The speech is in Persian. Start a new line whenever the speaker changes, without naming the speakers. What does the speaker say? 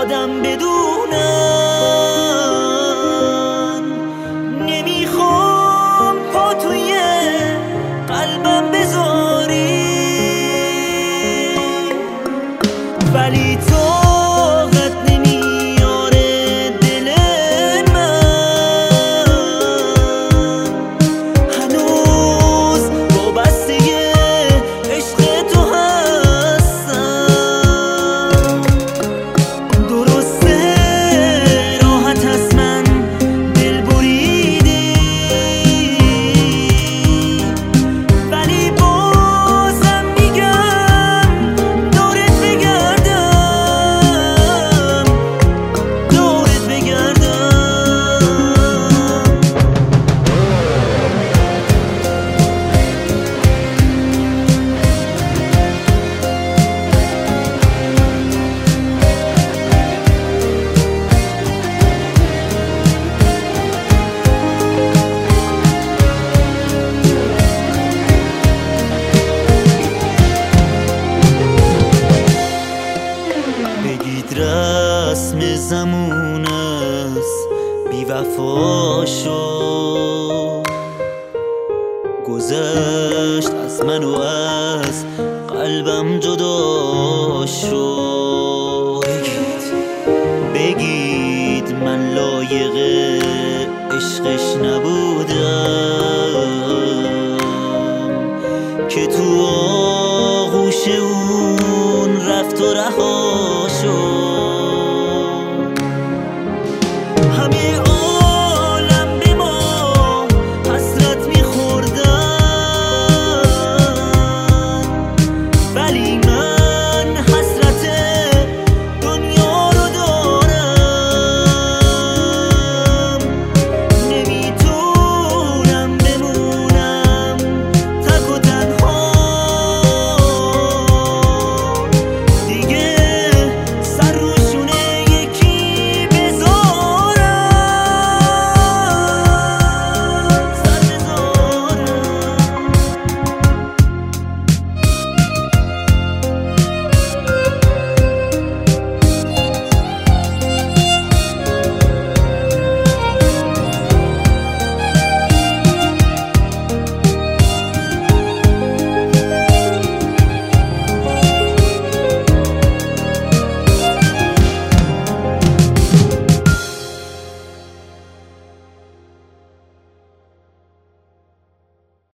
آدم بدونم نمیخوام پا توی قلبم بذاری، ولی طاقت نمیاره دل من هنوز وابسته عشق تو هستم. درسته راحت از من دل بریدی، ولی بازم میگم دورت بگردم، دورت بگردم. بگید رسم زمون است بی وفا شو، گذشت از من و از قلبم جدا شو.